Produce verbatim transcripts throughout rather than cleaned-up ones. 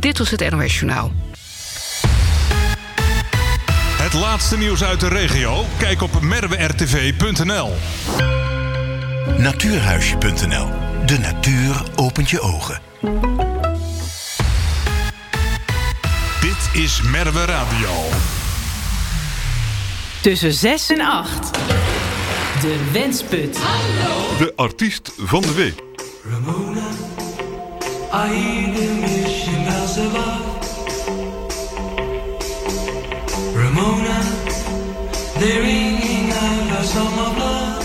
Dit was het N O S Journaal. Het laatste nieuws uit de regio? Kijk op merwe r t v punt n l. Natuurhuisje punt n l. De natuur opent je ogen. Dit is Merwe Radio. Tussen zes en acht. De Wensput. Hallo. De artiest van de week. Ramona, I hear the mission bells above. Ramona, they're ringing out a song of love.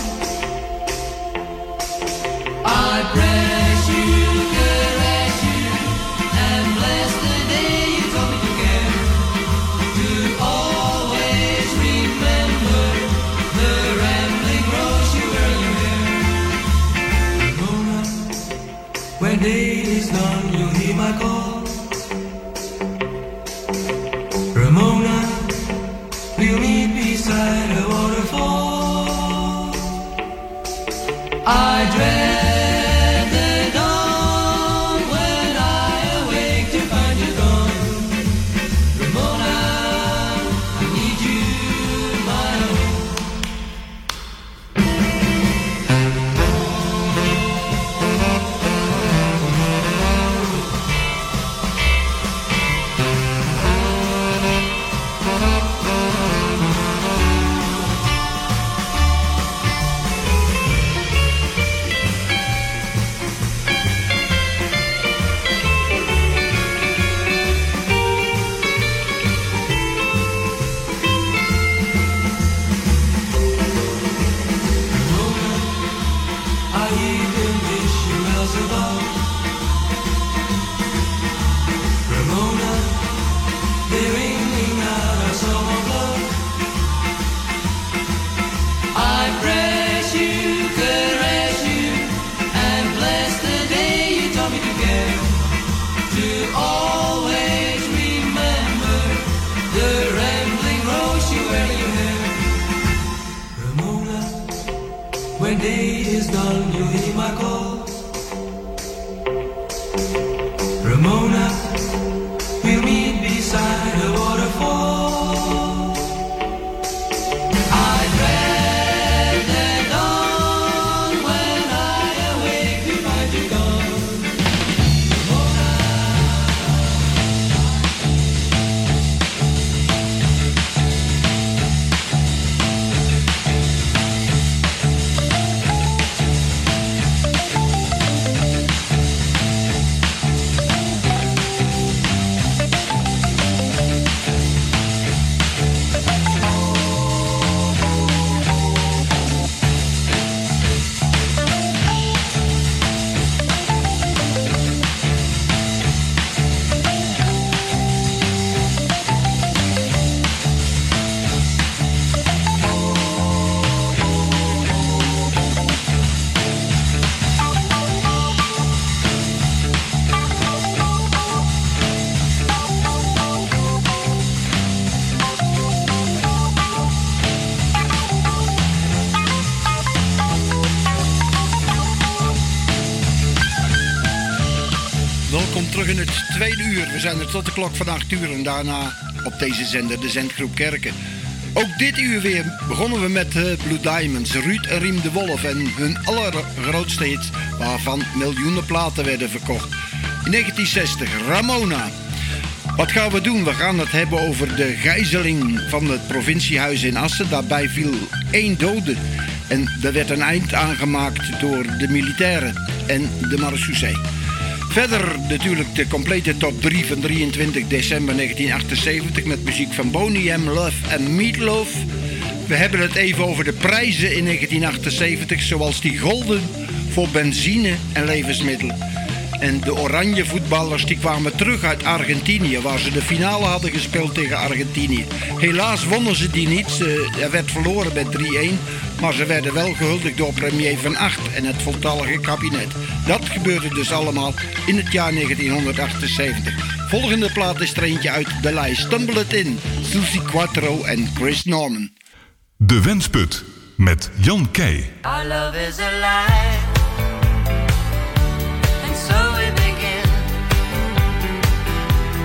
I bless you, caress you, and bless the day you told me to care. To always remember the rambling rose you wear in your hair. Ramona, when day is done, you'll hear my call. Ramona, we'll meet beside a waterfall. I dread the dawn when I awake to find you gone. Ramona, I need you, my own. When day is done, you'll hear my call. Ramona, we'll meet beside a waterfall. I dread the dawn when I awake to find you gone. Ramona. Welkom terug in het tweede uur. We zijn er tot de klok van acht uur en daarna op deze zender de Zendgroep Kerken. Ook dit uur weer begonnen we met uh, Blue Diamonds, Ruud en Riem de Wolf en hun allergrootste hits, waarvan miljoenen platen werden verkocht. In negentien zestig, Ramona. Wat gaan we doen? We gaan het hebben over de gijzeling van het provinciehuis in Assen. Daarbij viel één dode en er werd een eind aangemaakt door de militairen en de marechaussee. Verder natuurlijk de complete top drie van drieëntwintig december negentien achtenzeventig met muziek van Boney M, Love en Meatloaf. We hebben het even over de prijzen in negentien achtenzeventig, zoals die golden voor benzine en levensmiddelen. En de oranje voetballers die kwamen terug uit Argentinië, waar ze de finale hadden gespeeld tegen Argentinië. Helaas wonnen ze die niet, er werd verloren met drie-een, maar ze werden wel gehuldigd door premier Van Agt en het voltallige kabinet. Dat gebeurde dus allemaal in het jaar negentien achtenzeventig. Volgende plaat is er eentje uit de lijst Stumble It In, Susie Quattro en Chris Norman. De Wensput met Jan Keij. Our love is a lie. And so we begin.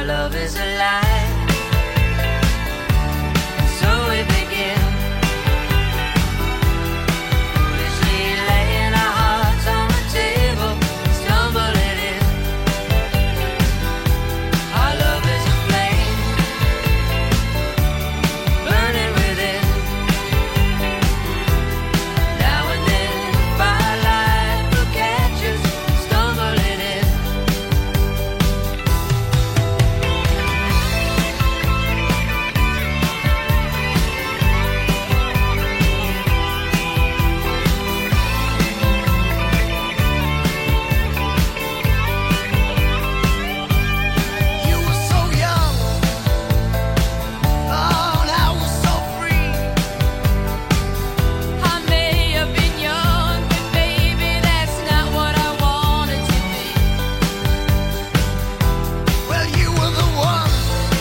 Our love is alive. So we begin. Foolishly laying our hearts on the table, stumbling in. Our love is a flame, burning within. Now and then, firelight will catch us, stumbling in. You were so young, oh, and I was so free. I may have been young, but baby, that's not what I wanted to be. Well, you were the one.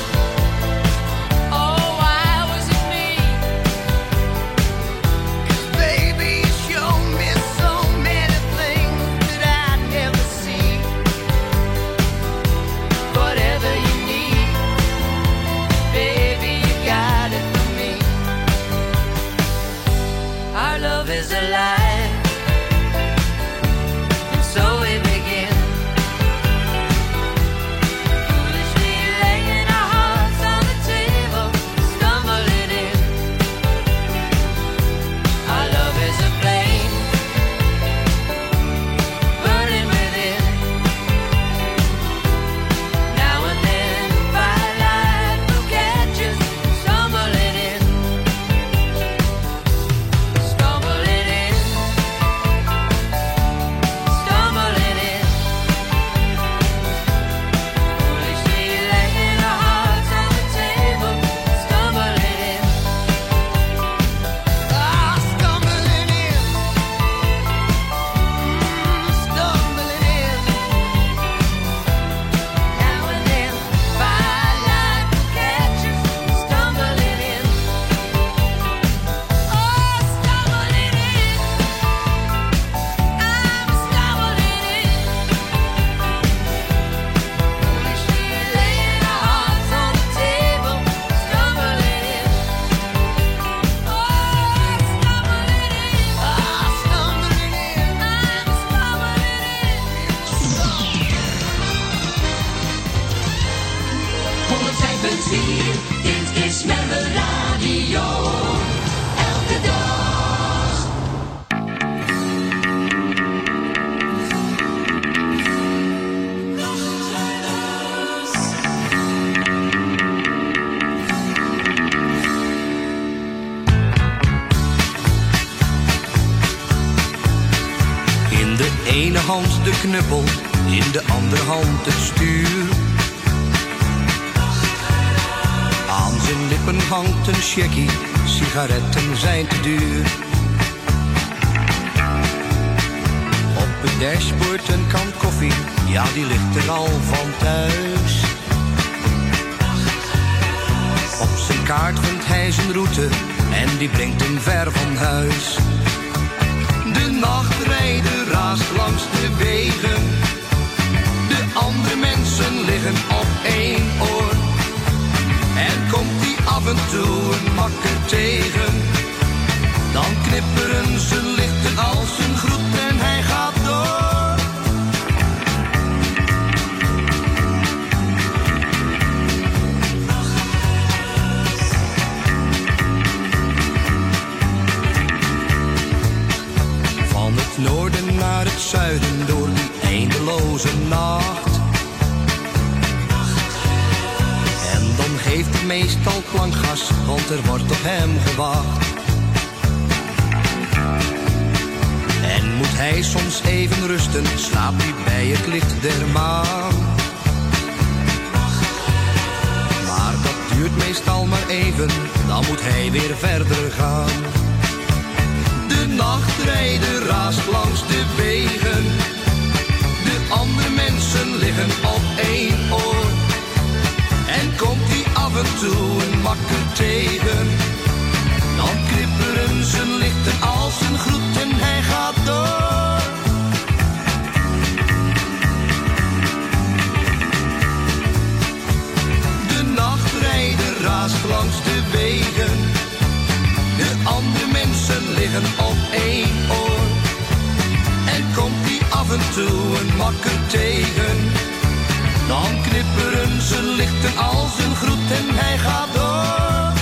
Oh, why was it me? Baby, you showed me so many things that I'd never see. Whatever you need, baby, you got it from me. Our love is alive, and so we begin. Foolishly laying our hearts on the table, stumbling in. Our love is a flame, burning within. Now and then, firelight will catch us, stumbling in. Stumbling in, stumbling in. Foolishly laying our hearts on the table, stumbling in. Ah, stumbling in, mm, stumbling in. Now and then, firelight will catch us, stumbling in. Oh, stumbling in. I'm stumbling in. Foolishly laying our hearts on the table, stumbling in. Oh, stumbling in. Ah, stumbling in. I'm stumbling in. honderdvijf punt vier, dit is Merwe Radio. Elke dag. In de ene hand de knuppel, in de andere hand het stuur. Aan zijn lippen hangt een checkie, sigaretten zijn te duur. Op het dashboard een kan koffie, ja die ligt er al van thuis. Op zijn kaart vindt hij zijn route en die brengt hem ver van huis. De nachtrijder raast langs de wegen. De andere mensen liggen op één oor. En komt hij af en toe een makker tegen, dan knipperen zijn lichten als een groet en hij gaat door. Van het noorden naar het zuiden door die eindeloze nacht. En dan geeft hij meestal klankgas, want er wordt op hem gewacht. En moet hij soms even rusten, slaapt hij bij het licht der maan. Maar dat duurt meestal maar even, dan moet hij weer verder gaan. De nachtrijder raast langs de wegen. De andere mensen liggen op één oor. En komt hij af en toe een makker tegen, dan knipperen zijn lichten als een groet en hij gaat door. liggen op één oor. En komt die af en toe een makker tegen, dan knipperen zijn lichten als een groet en hij gaat door.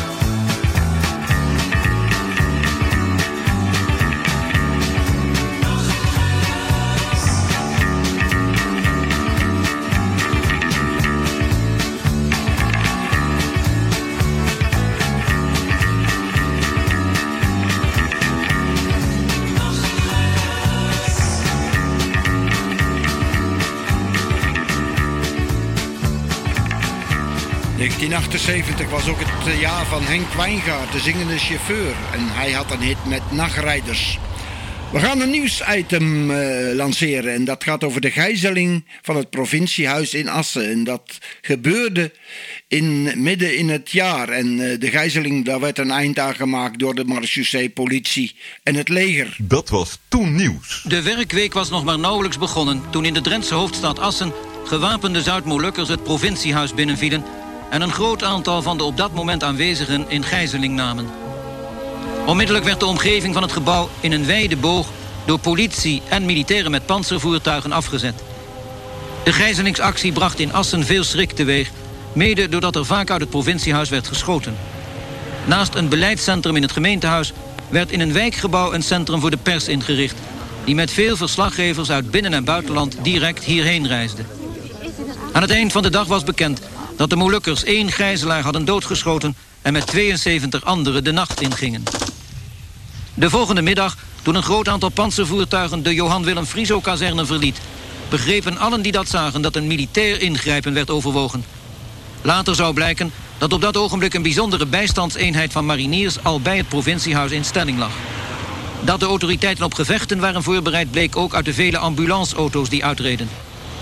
negentien achtenzeventig was ook het jaar van Henk Wijngaard, de zingende chauffeur. En hij had een hit met Nachtrijders. We gaan een nieuwsitem uh, lanceren en dat gaat over de gijzeling van het provinciehuis in Assen. En dat gebeurde in, midden in het jaar. En uh, de gijzeling, daar werd een eind aan gemaakt door de marechaussee, politie en het leger. Dat was toen nieuws. De werkweek was nog maar nauwelijks begonnen toen in de Drentse hoofdstad Assen gewapende Zuid-Molukkers het provinciehuis binnenvielen en een groot aantal van de op dat moment aanwezigen in gijzeling namen. Onmiddellijk werd de omgeving van het gebouw in een wijde boog door politie en militairen met pantservoertuigen afgezet. De gijzelingsactie bracht in Assen veel schrik teweeg, mede doordat er vaak uit het provinciehuis werd geschoten. Naast een beleidscentrum in het gemeentehuis werd in een wijkgebouw een centrum voor de pers ingericht, die met veel verslaggevers uit binnen- en buitenland direct hierheen reisde. Aan het eind van de dag was bekend dat de Molukkers één gijzelaar hadden doodgeschoten en met tweeënzeventig anderen de nacht ingingen. De volgende middag, toen een groot aantal pantservoertuigen de Johan Willem Frieso-kazerne verliet, begrepen allen die dat zagen dat een militair ingrijpen werd overwogen. Later zou blijken dat op dat ogenblik een bijzondere bijstandseenheid van mariniers al bij het provinciehuis in stelling lag. Dat de autoriteiten op gevechten waren voorbereid bleek ook uit de vele ambulanceauto's die uitreden.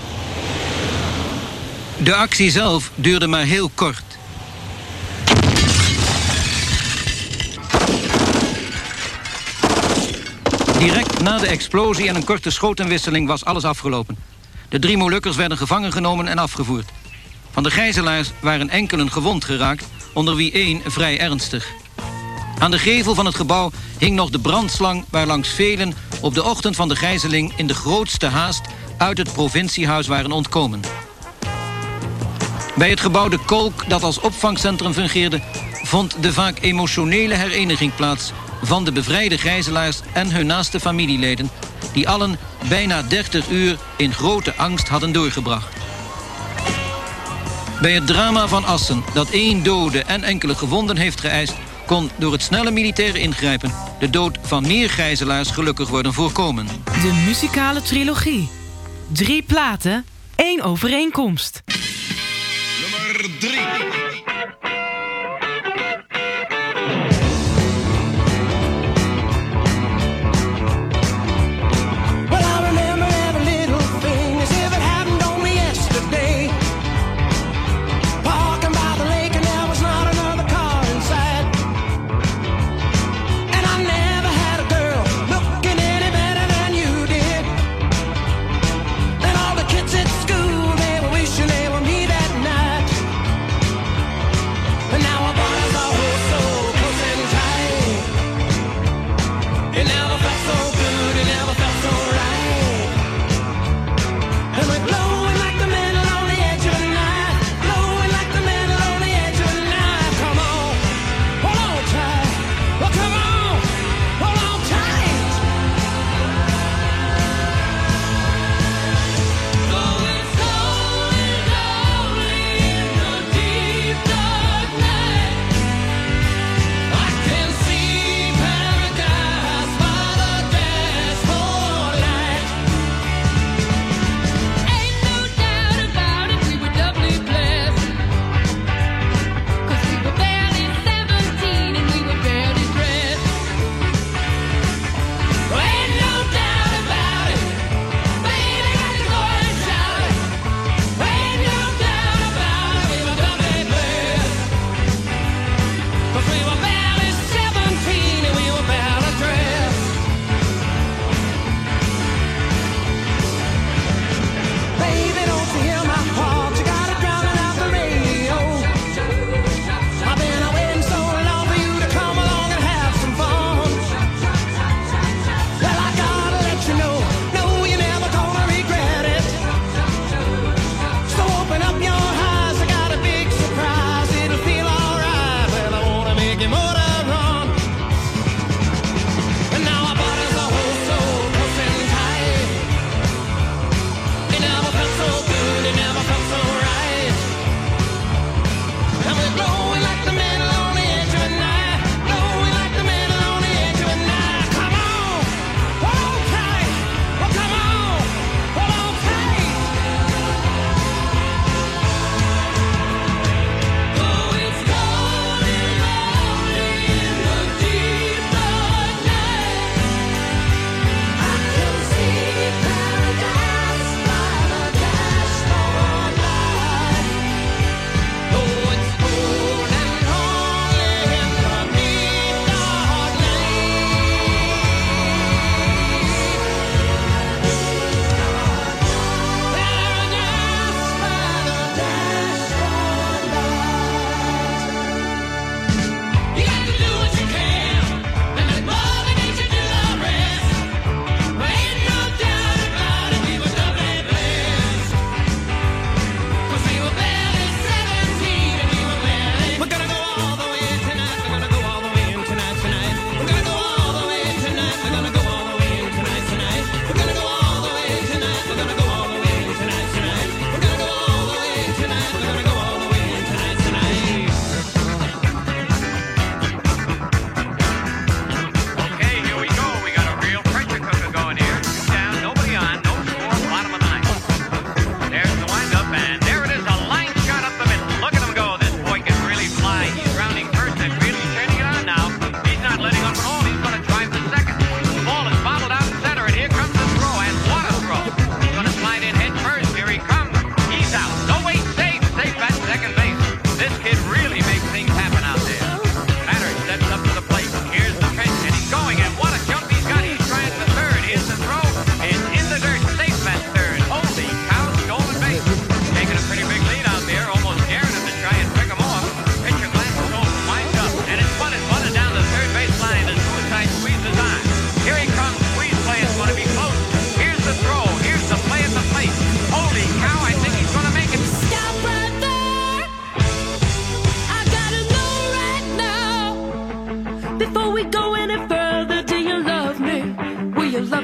De actie zelf duurde maar heel kort. Direct na de explosie en een korte schotenwisseling was alles afgelopen. De drie Molukkers werden gevangen genomen en afgevoerd. Van de gijzelaars waren enkelen gewond geraakt, onder wie één vrij ernstig. Aan de gevel van het gebouw hing nog de brandslang waarlangs velen op de ochtend van de gijzeling in de grootste haast uit het provinciehuis waren ontkomen. Bij het gebouw De Kolk, dat als opvangcentrum fungeerde, vond de vaak emotionele hereniging plaats van de bevrijde gijzelaars en hun naaste familieleden, die allen bijna dertig uur in grote angst hadden doorgebracht. Bij het drama van Assen, dat één dode en enkele gewonden heeft geëist, kon door het snelle militaire ingrijpen de dood van meer gijzelaars gelukkig worden voorkomen. De muzikale trilogie. Drie platen, één overeenkomst. Nummer drie. Kids at school, they were wishing they were me that night.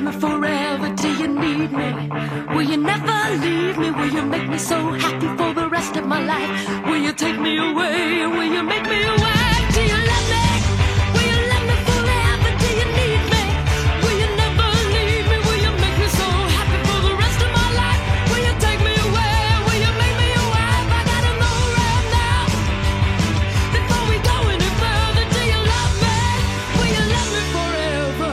me forever? Do you need me? Will you never leave me? Will you make me so happy for the rest of my life? Will you take me away? Will you make me away? Do you love me? Will you love me forever? Do you need me? Will you never leave me? Will you make me so happy for the rest of my life? Will you take me away? Will you make me your wife? I gotta know right now. Before we go any further, do you love me? Will you love me forever?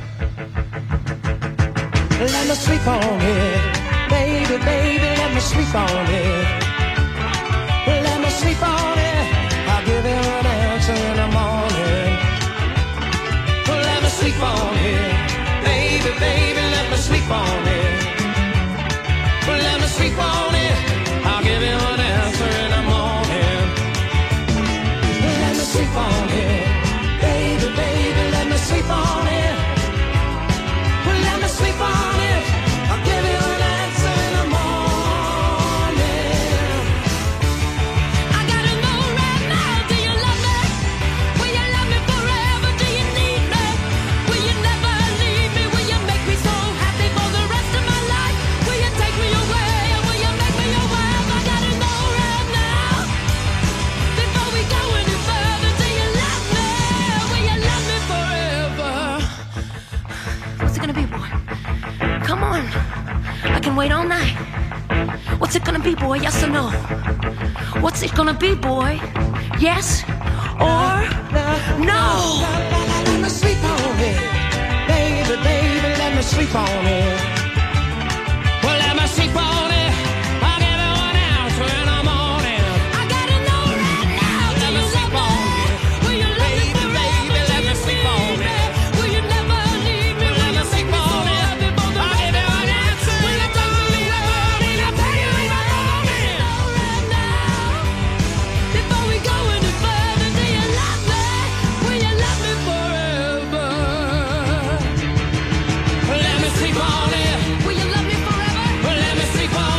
Let me sleep on it, baby, baby, let me sleep on it. Let me sleep on it, I'll give you an answer in the morning. Let me sleep on it, baby, baby, let me sleep on it. Let me sleep on it, I'll give you an answer in the morning. Let me sleep on it, baby, baby, let me sleep on it. Let me sleep on it, I'll give you an answer in the morning. I gotta know right now, do you love me? Will you love me forever? Do you need me? Will you never leave me? Will you make me so happy for the rest of my life? Will you take me away? Or will you make me your wife? I gotta know right now. Before we go any further, do you love me? Will you love me forever? What's it gonna be, boy? Come on. I can wait all night. What's it gonna be, boy? Yes or no? What's it gonna be, boy? Yes or no? Let me sleep on it, baby, baby, let me sleep on it. Well, let me sleep on it, I'll give you an answer in the morning. I gotta know right now. Do Let me you sleep love on me? it, Will you love me baby, forever? baby, Do let me you sleep need on me? it. Will you never leave me? Will you make me so happy for the I'll give rest you of my an life? answer Will in you the take me away? Will you take me away? Know right now. Before we go any further, do you love me? Will you love me forever? Let me sleep on it, Will you love me forever? let me sleep on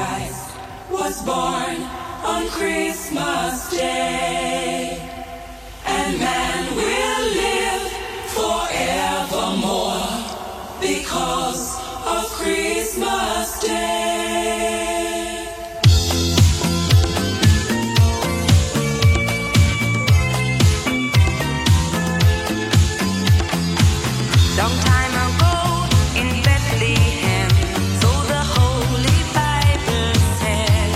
Christ was born on Christmas Day. And man will live forevermore because of Christmas Day. Long time ago in Bethlehem, so the Holy Bible said,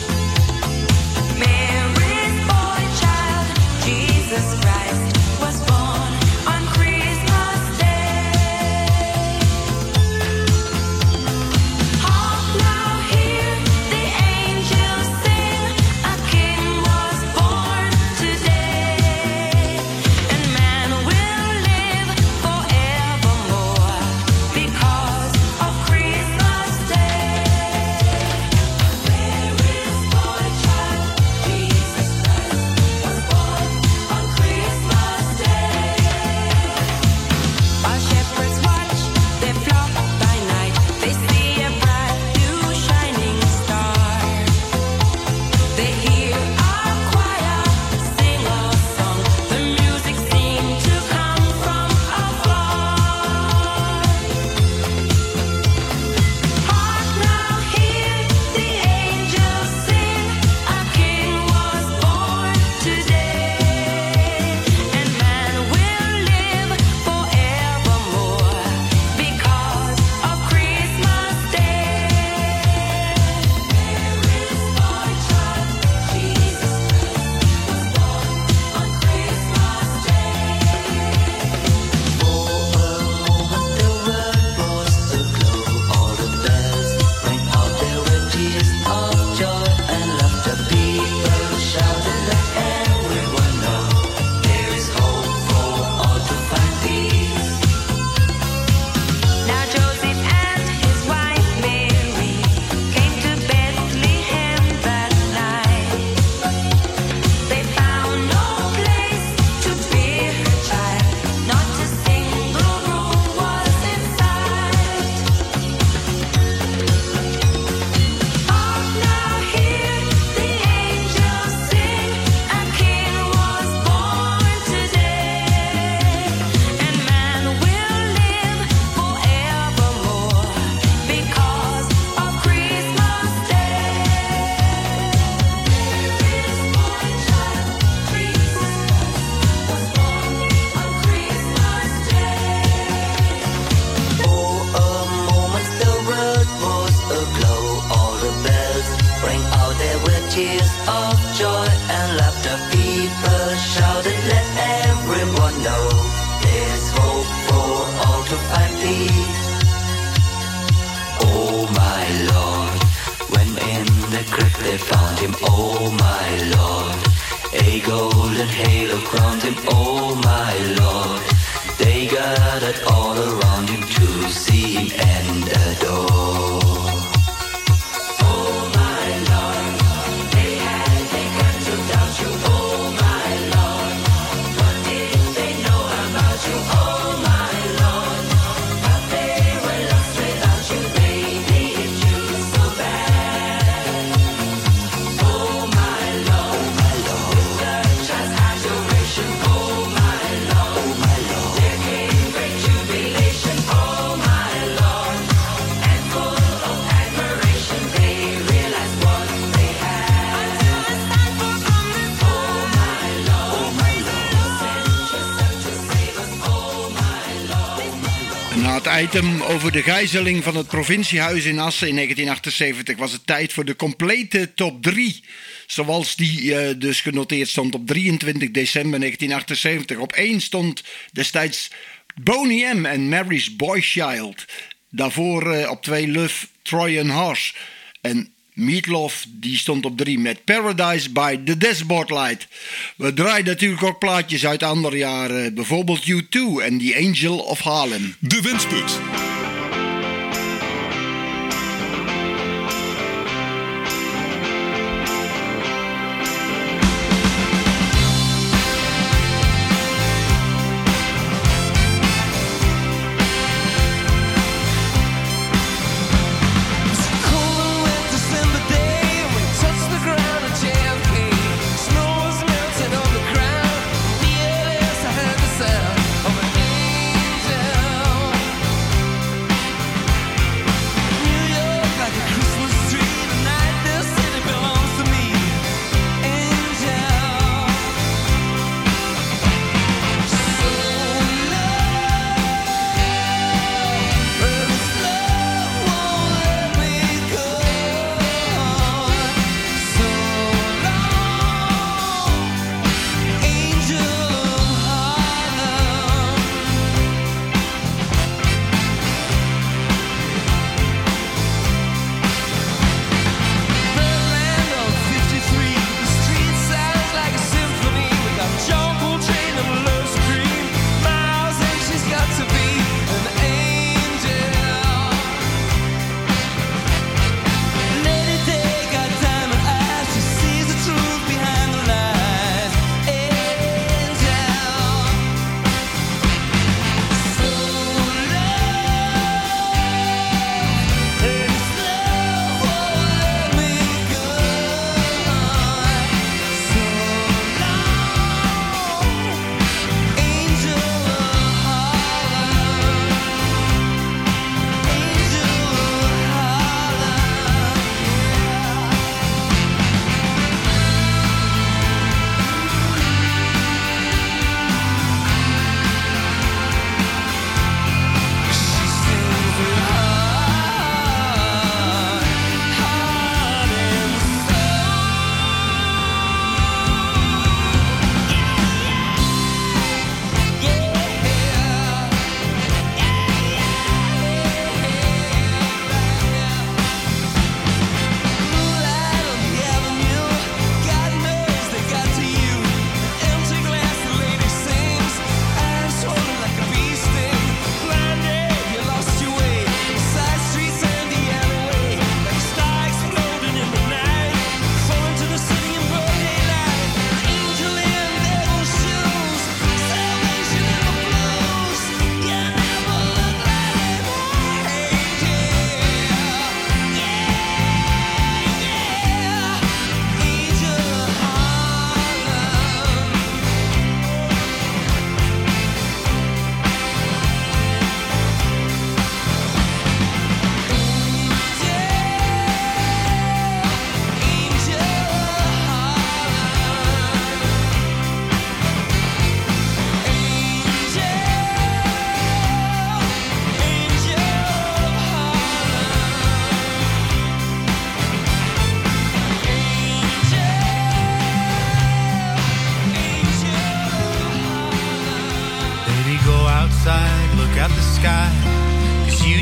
Mary's boy child, Jesus Christ, was born on Christmas Day. Hark now, hear the angels sing, a king was born today, and man will live forevermore because of Christmas Day. Mary's boy child, Jesus Christ, was born on Christmas Day. While shepherds watch their flock by night, they see a bright new shining star. They hear a choir sing a song. The music seemed to come from afar. Hark now, hear the angels sing, a king was born today, and man will live forevermore because of Christmas Day. Mary's boy child, Jesus Christ, was born on Christmas Day. For a moment the world was aglow, all the bells rang out, there were tears of joy and laughter. People shouted, let everyone know there is hope for all to find peace. Now Joseph and his wife Mary came to Bethlehem that night. They found no place to bear her child, not a single room was in sight. Hark now, hear the angels sing, a king was born today, and man will live forevermore because of Christmas Day. Mary's boy child, Jesus Christ, was born on Christmas Day. For a moment the world was aglow, all the bells rang out, there were tears of joy and laughter. People shouted, let everyone know there's hope for all to find peace. Oh my Lord, when in the crypt they found him, oh my Lord, a golden halo crowned him, oh my Lord. They gathered all around him to see him and adore. Oh my Lord, they had begun to doubt you. Oh my Lord, what did they know about you? Oh my Lord, but they were lost without you. They needed you so bad. Oh my Lord, with such as adoration. Oh my Lord, there came great jubilation. Oh my Lord, and full of admiration, they realized what they had. Oh my Lord, send yourself to save us. Oh my Lord. Na het item over de gijzeling van het provinciehuis in Assen in negentien achtenzeventig was het tijd voor de complete top drie. Zoals die eh, dus genoteerd stond op drieëntwintig december negentien achtenzeventig. Op één stond destijds Boney M. en Mary's Boy Child. Daarvoor eh, op twee Love, Trojan Horse. En Meatloaf die stond op drie met Paradise by the Dashboard Light. We draaien natuurlijk ook plaatjes uit andere jaren. Bijvoorbeeld U twee en The Angel of Harlem. De Wensput. Cold with December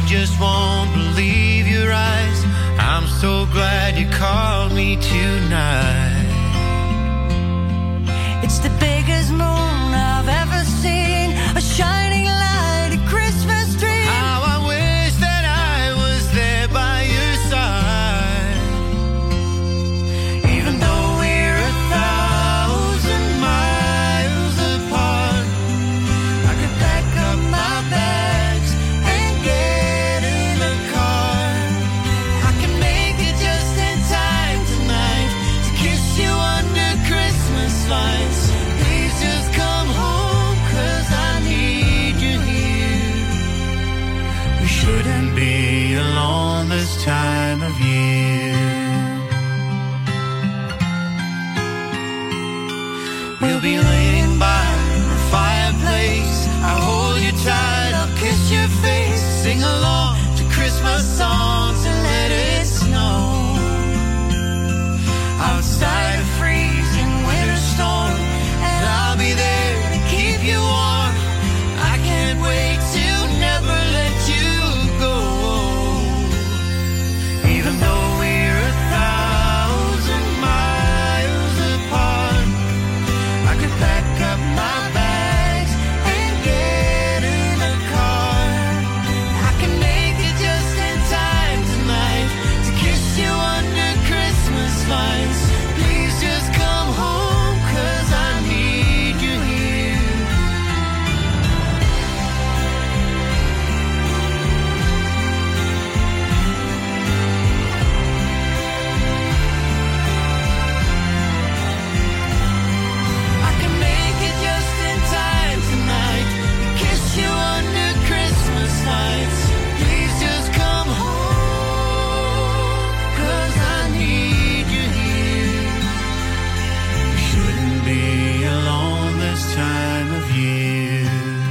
just won't believe your eyes. I'm so glad you called me tonight. It's the biggest moon I've ever seen, a shining light, a Christmas tree. How I wish that I was there by your side. Even though we're a thousand miles apart, I could pack up my bags and get in a car. I can make it just in time tonight to kiss you under Christmas lights. Please just come home, 'cause I need you here. We shouldn't be alone this time of year. We'll be laying by the fireplace. I'll hold you tight, I'll kiss your face. Sing along to Christmas songs and let it snow. Outside a freezing winter storm, and I'll be there to keep you warm. I can't wait to never let you go. Even though we're a thousand miles apart, I could pack up my bags and get in a car. I can make it just in time tonight to kiss you under Christmas lights. Please just come home, 'cause I need you here. I can make it just in time tonight to kiss you under Christmas lights. Please just come home, 'cause I need you here. We shouldn't be alone this time of year.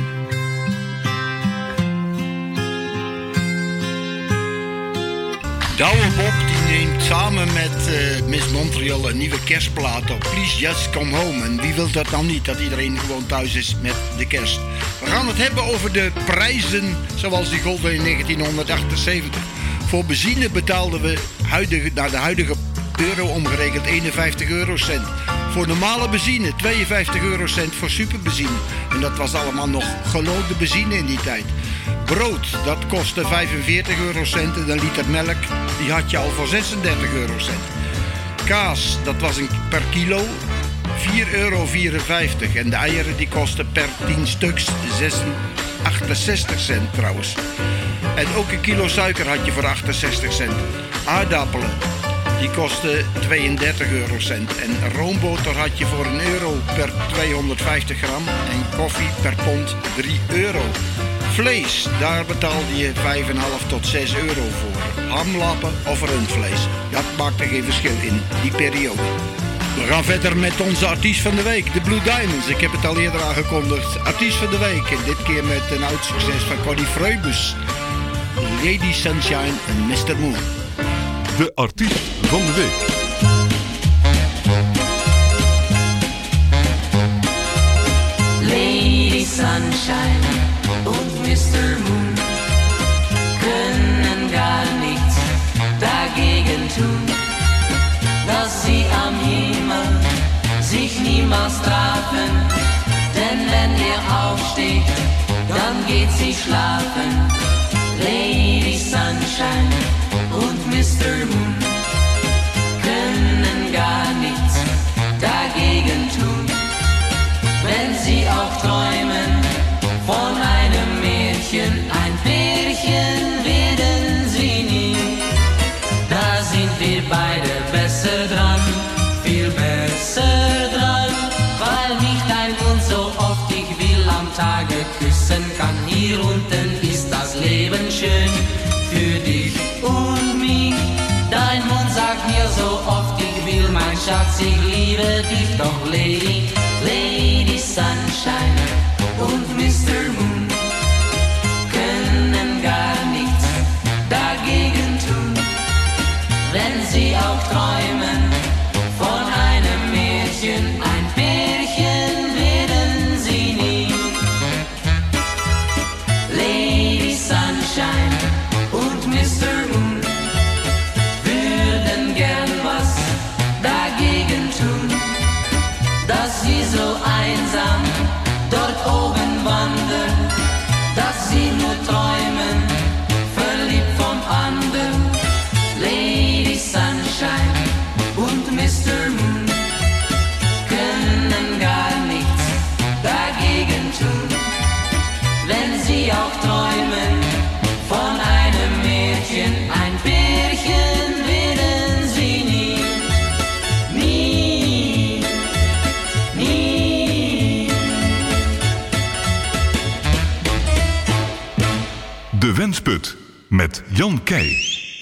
Douwe Bob die neemt samen met eh, Miss Montreal een nieuwe kerstplaat op. Please Just Come Home. En wie wil dat dan niet, dat iedereen gewoon thuis is met de kerst. We gaan het hebben over de prijzen zoals die golden in negentienhonderdachtenzeventig. Voor benzine betaalden we huidige, naar de huidige euro omgerekend eenenvijftig eurocent. Voor normale benzine tweeënvijftig eurocent voor superbenzine. En dat was allemaal nog geloofde benzine in die tijd. Brood, dat kostte vijfenveertig eurocent en een liter melk, die had je al voor zesendertig eurocent. Kaas, dat was een, per kilo vier euro vierenvijftig en de eieren die kosten per tien stuks achtenzestig cent trouwens. En ook een kilo suiker had je voor achtenzestig cent. Aardappelen, die kosten tweeëndertig eurocent en roomboter had je voor een euro per tweehonderdvijftig gram en koffie per pond drie euro. Vlees, daar betaalde je vijf komma vijf tot zes euro voor. Hamlappen of rundvlees, dat maakte geen verschil in die periode. We gaan verder met onze artiest van de week, de Blue Diamonds. Ik heb het al eerder aangekondigd. Artiest van de week en dit keer met een oud succes van Connie Freubus. Lady Sunshine en mister Moon. De artiest van de week. Lady Sunshine und mister Moon können gar nichts dagegen tun, dass sie am Himmel sich niemals trafen. Denn wenn er aufsteht, dann geht sie schlafen. Lady Sunshine und mister Moon können gar nichts dagegen tun, wenn sie auch träumen von einem Märchen, ein Pärchen werden sie nie. Da sind wir beide besser dran, viel besser dran, weil nicht ein Mund so oft ich will am Tage küssen kann. Hier unten ist das Leben schön für dich und mich. Dein Mund sagt mir so oft ich will, mein Schatz, ich liebe dich, doch Lady, Lady Sunshine und mister Moon können gar nichts dagegen tun, wenn sie auch träumen von einem Märchen, ein Pärchen werden sie nie. Lady Sunshine Uitput met Jan Keij.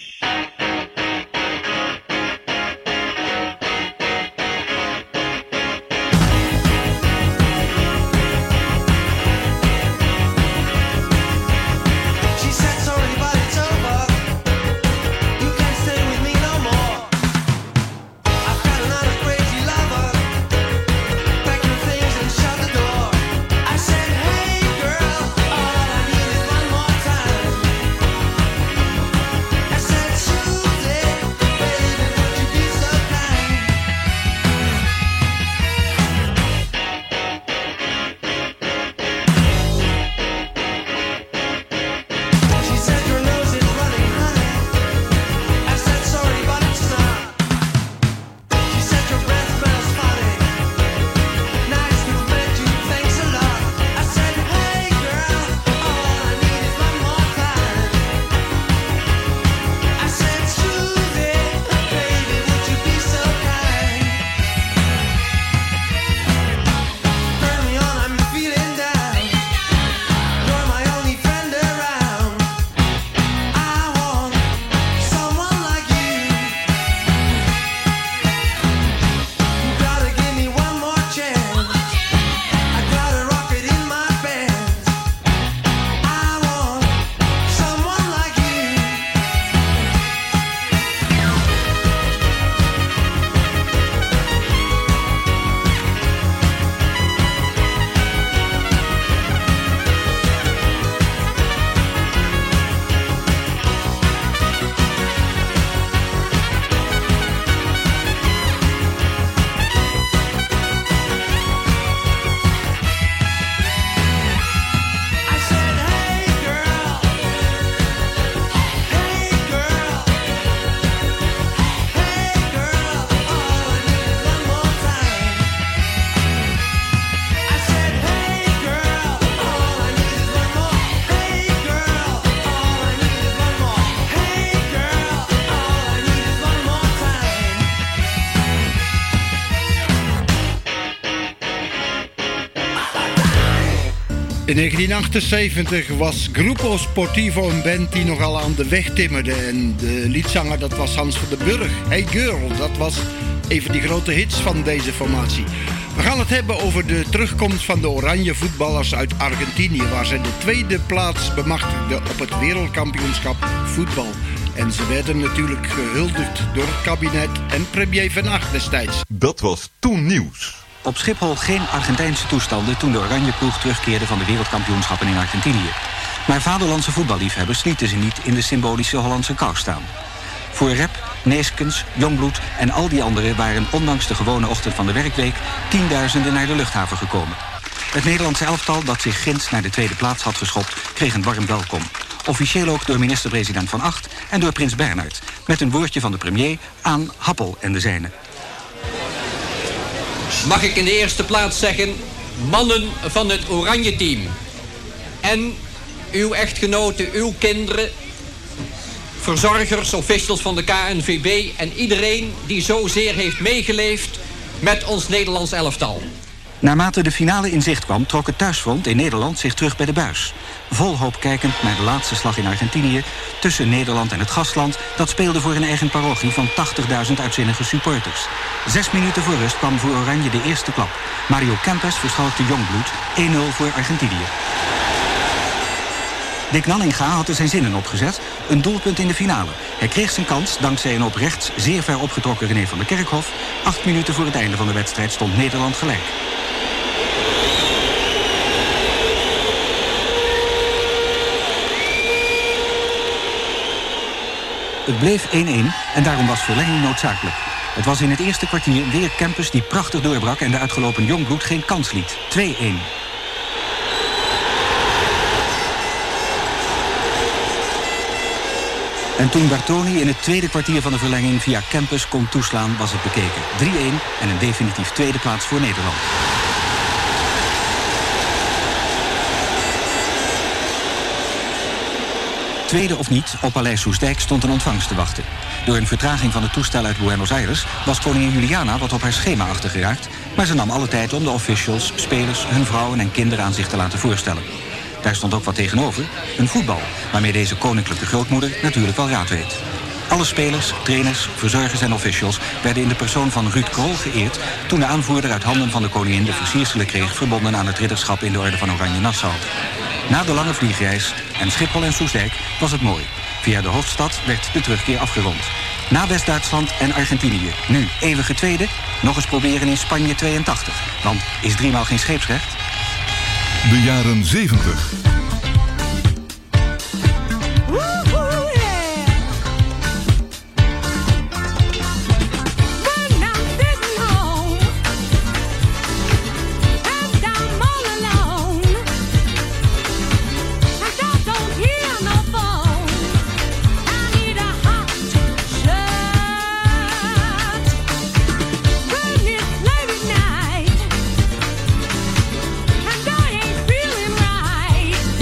She said sorry but it's over. You can't stay with me no more. I've got another crazy lover. Pack your things and shut the door. I said hey girl, all I need is one more time. I said Susie, baby would you be so kind. She said your nose is running, honey. I said sorry, but it's not. She said your breath smells funny. Nice to meet you, thanks a lot. I said hey girl, all I need is one more time. I said Susie, baby would you be so kind. Turn me on, I'm feeling down. You're my only friend around. I want someone like you. You gotta give me one more chance. I got a rocket in my pants. I want someone like you. I said hey girl, hey girl, hey girl, all I need is one more time. I said hey girl, all I need is one more. Hey girl, all I need is one more. Hey girl, all I need is one more time. In negentien achtenzeventig was Grupo Sportivo een band die nogal aan de weg timmerde. En de liedzanger, dat was Hans van den Burg. Hey Girl, dat was een van die grote hits van deze formatie. We gaan het hebben over de terugkomst van de oranje voetballers uit Argentinië, waar zij de tweede plaats bemachtigden op het wereldkampioenschap voetbal. En ze werden natuurlijk gehuldigd door het kabinet en premier Van Agt destijds. Dat was toen nieuws. Op Schiphol geen Argentijnse toestanden toen de oranje ploeg terugkeerde van de wereldkampioenschappen in Argentinië. Maar vaderlandse voetballiefhebbers lieten ze niet in de symbolische Hollandse kou staan. Voor Rep, Neeskens, Jongbloed en al die anderen waren ondanks de gewone ochtend van de werkweek tienduizenden naar de luchthaven gekomen. Het Nederlandse elftal dat zich ginds naar de tweede plaats had geschopt kreeg een warm welkom. Officieel ook door minister-president Van Agt en door prins Bernhard, met een woordje van de premier aan Happel en de zijnen. Mag ik in de eerste plaats zeggen, mannen van het oranje team. En uw echtgenoten, uw kinderen, verzorgers, officials van de K N V B en iedereen die zozeer heeft meegeleefd met ons Nederlands elftal. Naarmate de finale in zicht kwam, trok het thuisfront in Nederland zich terug bij de buis. Vol hoop kijkend naar de laatste slag in Argentinië tussen Nederland en het gastland, dat speelde voor een eigen parochie van tachtigduizend uitzinnige supporters. Zes minuten voor rust kwam voor Oranje de eerste klap. Mario Kempes verschalkte Jongbloed, één nul voor Argentinië. Dick Nanninga had er zijn zinnen op gezet, een doelpunt in de finale. Hij kreeg zijn kans dankzij een op rechts zeer ver opgetrokken René van der Kerkhof. Acht minuten voor het einde van de wedstrijd stond Nederland gelijk. Het bleef één-één en daarom was verlenging noodzakelijk. Het was in het eerste kwartier weer Kempes die prachtig doorbrak en de uitgelopen Jongbloed geen kans liet. twee-één. En toen Bertoni in het tweede kwartier van de verlenging via Kempes kon toeslaan, was het bekeken. drie-één en een definitief tweede plaats voor Nederland. Tweede of niet, op Paleis Soestdijk stond een ontvangst te wachten. Door een vertraging van het toestel uit Buenos Aires was koningin Juliana wat op haar schema achtergeraakt, maar ze nam alle tijd om de officials, spelers, hun vrouwen en kinderen aan zich te laten voorstellen. Daar stond ook wat tegenover, een voetbal, waarmee deze koninklijke grootmoeder natuurlijk wel raad weet. Alle spelers, trainers, verzorgers en officials werden in de persoon van Ruud Krol geëerd toen de aanvoerder uit handen van de koningin de versierselen kreeg verbonden aan het ridderschap in de Orde van Oranje-Nassau. Na de lange vliegreis en Schiphol en Soestdijk was het mooi. Via de hoofdstad werd de terugkeer afgerond. Na West-Duitsland en Argentinië, nu eeuwige tweede, nog eens proberen in Spanje tweeëntachtig. Want is driemaal geen scheepsrecht? De jaren zeventig. Night, and I ain't feeling right.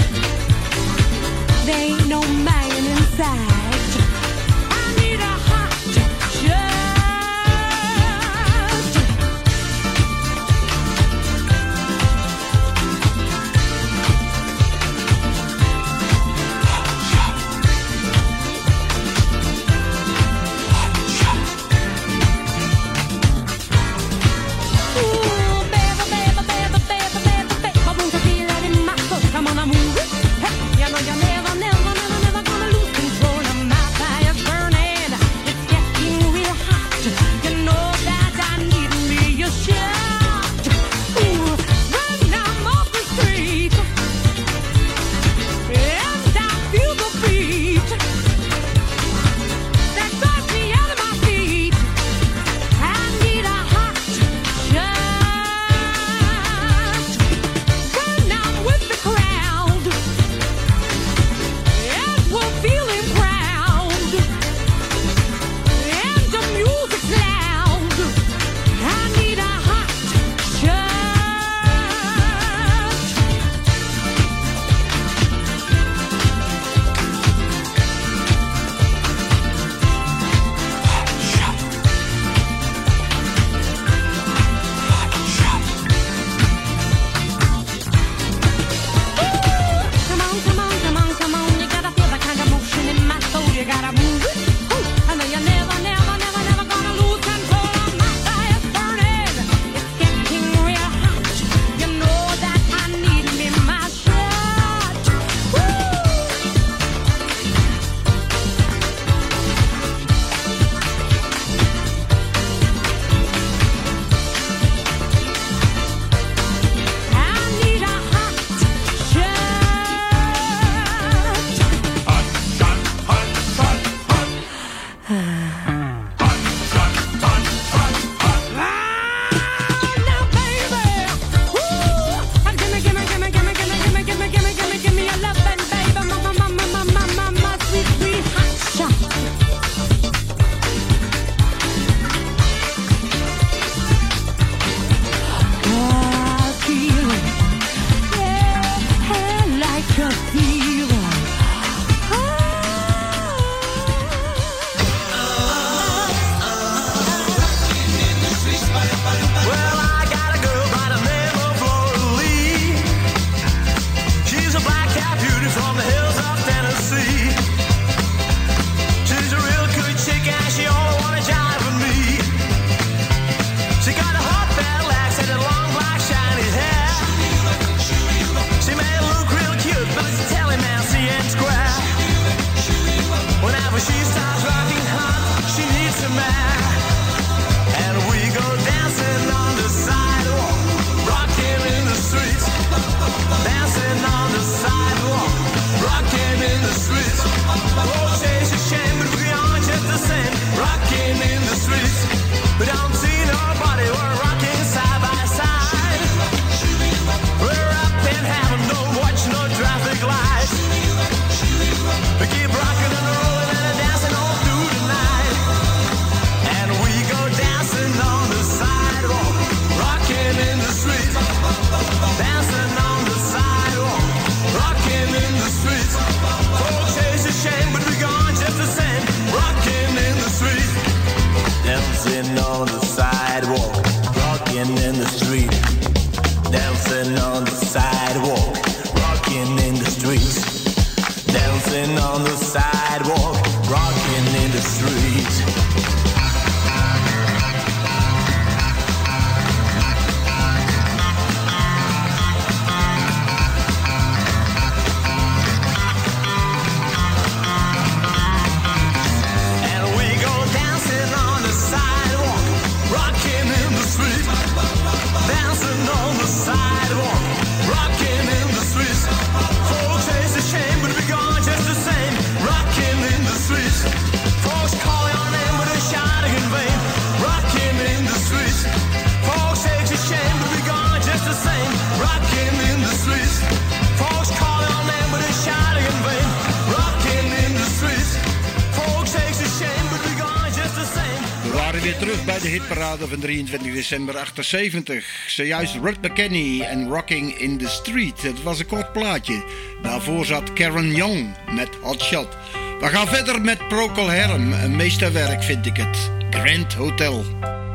terug bij de hitparade van drieëntwintig december achtenzeventig. Zojuist Ruth McKenney en Rocking in the Street. Het was een kort plaatje. Daarvoor zat Karen Young met Hot Shot. We gaan verder met Procol Harum. Een meesterwerk vind ik het. Grand Hotel.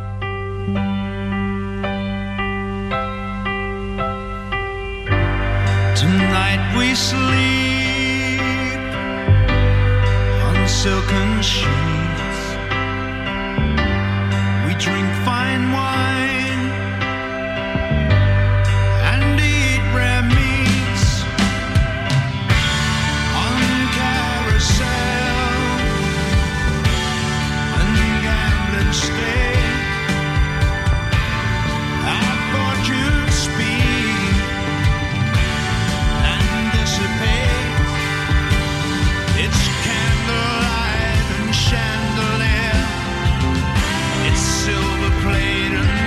Tonight we sleep on silken sheets. We drink fine wine and eat rare meats on carousel and gambling stay. Our fortunes speak and dissipate. It's candlelight and chandelier. It's silver plate and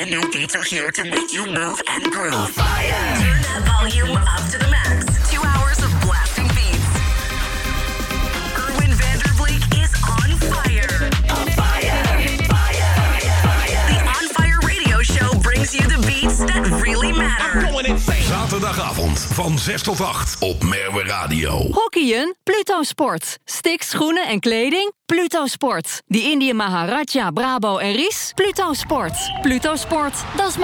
brand new beats are here to make you move and groove. Fire! Turn that volume up to the max. Two hours of blasting beats. Erwin Vandervleek is on fire. On fire! Fire! Fire! The On Fire Radio Show brings you the beats that really matter. Zaterdagavond van zes tot acht op Merwe Radio. Hockeyen? Pluto Sport. Sticks, schoenen en kleding? Pluto Sport. Die Indië Maharaja, Brabo en Ries? Pluto Sport. Pluto Sport, dat is